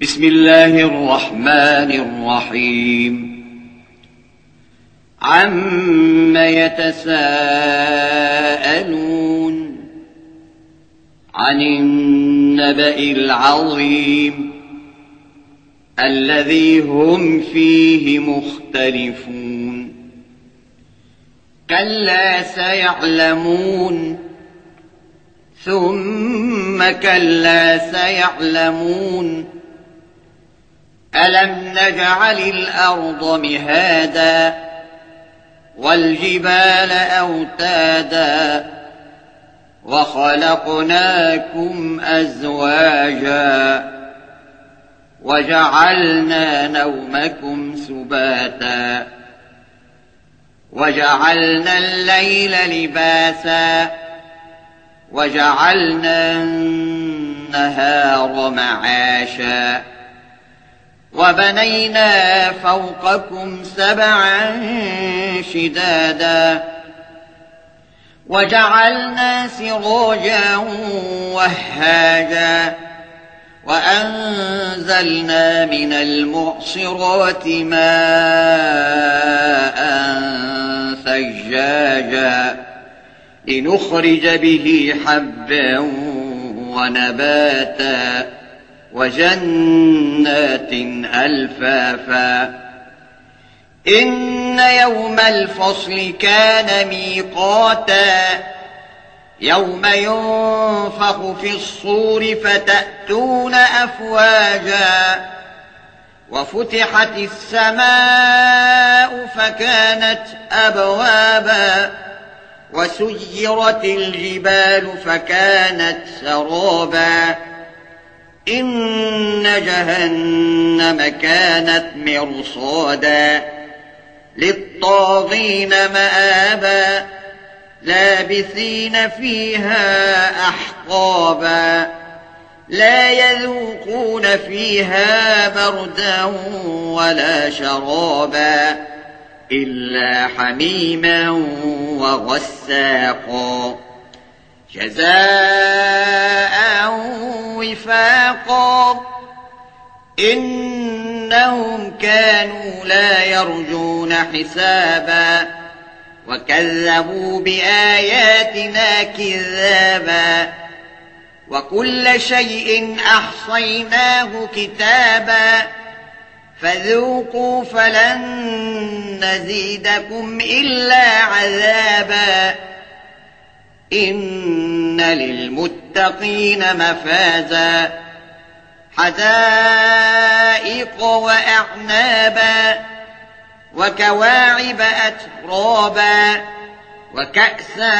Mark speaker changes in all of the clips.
Speaker 1: بسم الله الرحمن الرحيم. عم يتساءلون عن النبأ العظيم الذي هم فيه مختلفون. كلا سيعلمون ثم كلا سيعلمون. ألم نجعل الأرض مهادا والجبال أوتادا وخلقناكم أزواجا وجعلنا نومكم سباتا وجعلنا الليل لباسا وجعلنا النهار معاشا وبنينا فوقكم سبعا شدادا وجعلنا سراجا وهاجا وأنزلنا من المعصرات ماء ثجاجا لنخرج به حبا ونباتا وجنات ألفافا. إن يوم الفصل كان ميقاتا يوم ينفخ في الصور فتأتون أفواجا وفتحت السماء فكانت أبوابا وسيرت الجبال فكانت سرابا. إن جهنم كانت مرصادا للطاغين مآبا لابثين فيها أحقابا لا يذوقون فيها بردا ولا شرابا إلا حميما وغساقا جزاء وفاقا. إنهم كانوا لا يرجون حسابا وكذبوا بآياتنا كذابا وكل شيء أحصيناه كتابا فذوقوا فلن نزيدكم إلا عذابا. إن للمتقين مفازا حدائق وأعنابا وكواعب أترابا وكأسا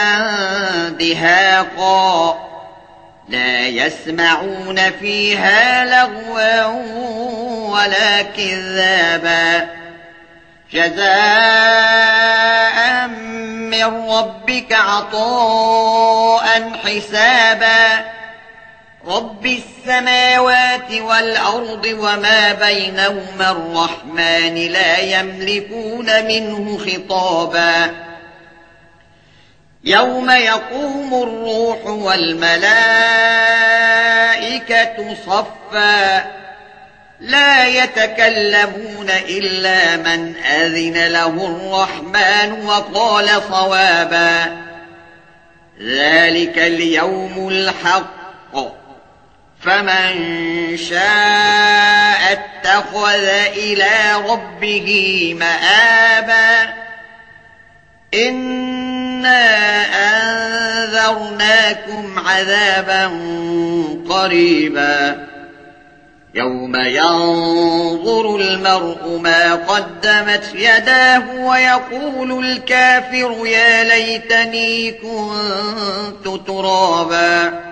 Speaker 1: دهاقا لا يسمعون فيها لغوا ولا كذابا جزاء من ربك عطاء حسابا. رب السماوات والأرض وما بينهما الرحمن لا يملكون منه خطابا. يوم يقوم الروح والملائكة صفا لا يتكلمون إلا من أذن له الرحمن وقال صوابا. ذلك اليوم الحق فمن شاء اتخذ إلى ربه مآبا. إنا أنذرناكم عذابا قريبا يوم ينظر المرء ما قدمت يداه ويقول الكافر يا ليتني كنت ترابا.